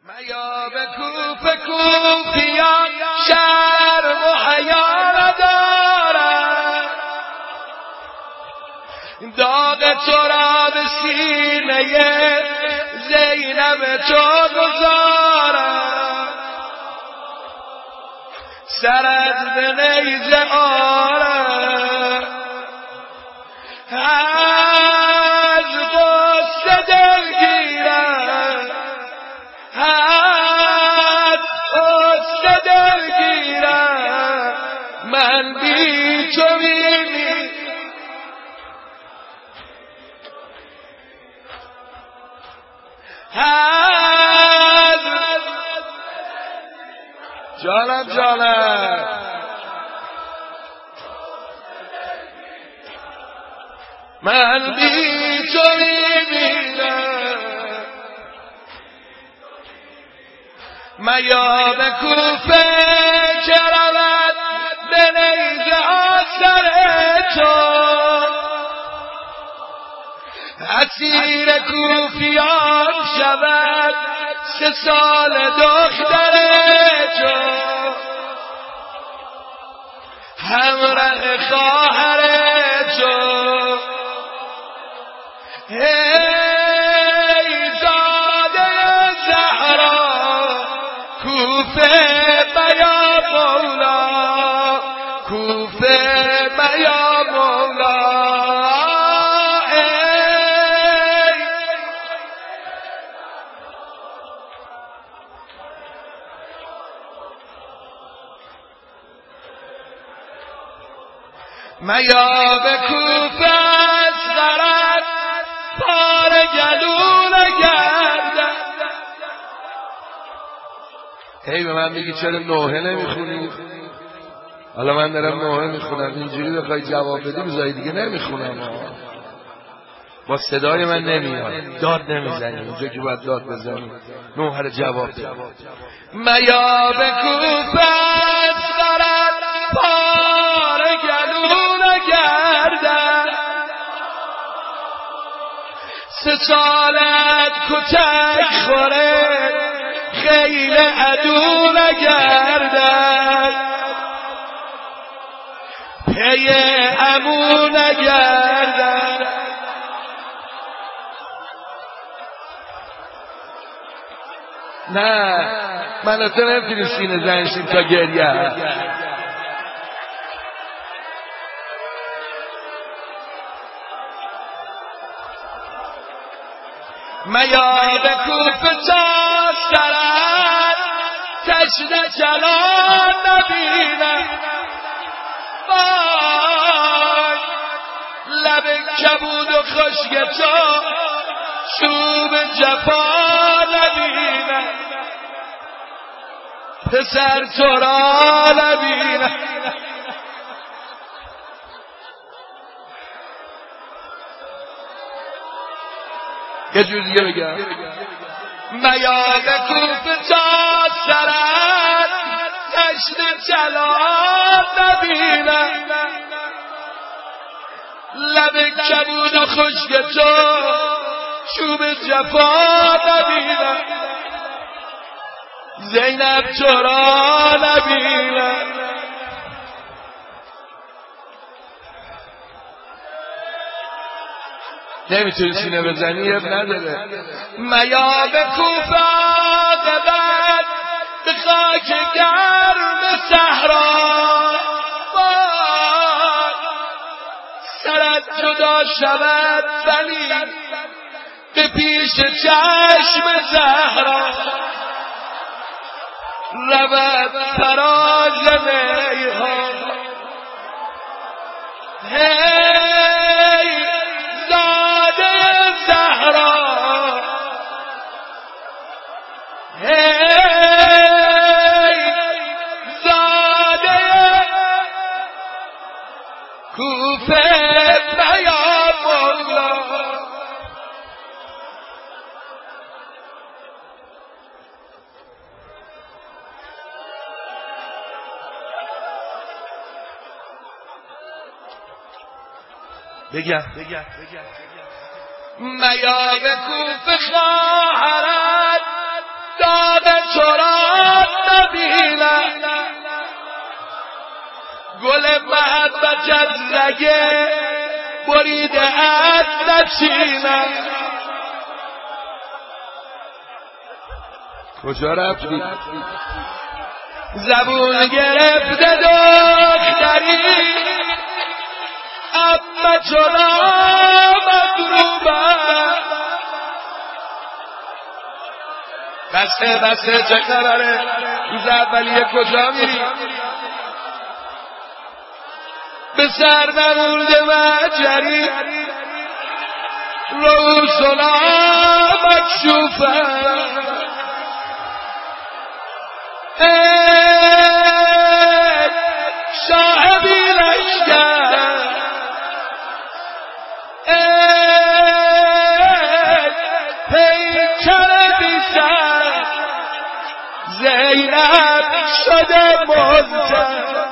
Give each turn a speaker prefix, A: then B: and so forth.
A: میا به کوفه کوفیان شرم و حیا ندارد، داغ تو را به سینه زینب تو گذارد، سرت به نیزه آرد، از غصه دلگیرد، از غصه دلگیرد، من بی تو میمیرم. جانم من بی تو میمیرم. میا به کوفه که رود به نیزه آثر تو، اسیر کوفیان شود 3 سال دختر تو، همراه خواهر تو. ای زاده زهرا کوفه بیا مولا، کوفه بیا مولا. میا به کوفه از غرد پار گلو نگردد. هی به من میگی چرا نوحه نمیخونی؟ حالا من دارم نوحه میخونم، اینجوری بخوای جواب بدی بذاری دیگه نمیخونم. با صدای من نمیاد، داد نمیزنی اونجا که باید داد بزنی، نوحه رو جواب بده. میا به کوفه از غرد پار گلو نگردد، 3 سالت کتک خوره خیل عدو نگردد، پی عمو نگردد. نه من تو نمیتونی سینه زنشیم تا گریه. میا به کوفه تا سرت تشنه جلال نبینم، وای لب کبود و خشک تو چوب جفا نبینم، پسر تو را نبینم. یه جور دیگه بگم. میا به کوفه تا سرت تشنه جلال نبینم، لب کبود و خشک تو چوب جفا نبینم، زینب تو را نبینم. نمیتونی سینه بزنی اب نداره. میا به کوفه عاقبت به خاک گرم صحرا، سرت جدا شود ولی به پیش چشم زهرا، رود فراز میها. هی زاده زهرا، هی زاده کوفه بیا مولا. بگم میا به کوفه خواهرت داغ مدینه گل محبت از رگه بریده از نچینه کجا رفتی؟ زبون گرفته دختری اما چرا مطلوبه بسه چه خبره؟ روز اولیه کجا میری؟ به سر نمونده مجری روسنا مکشوفه صاحبی لشکر پیکر بیسر زینب شده منتر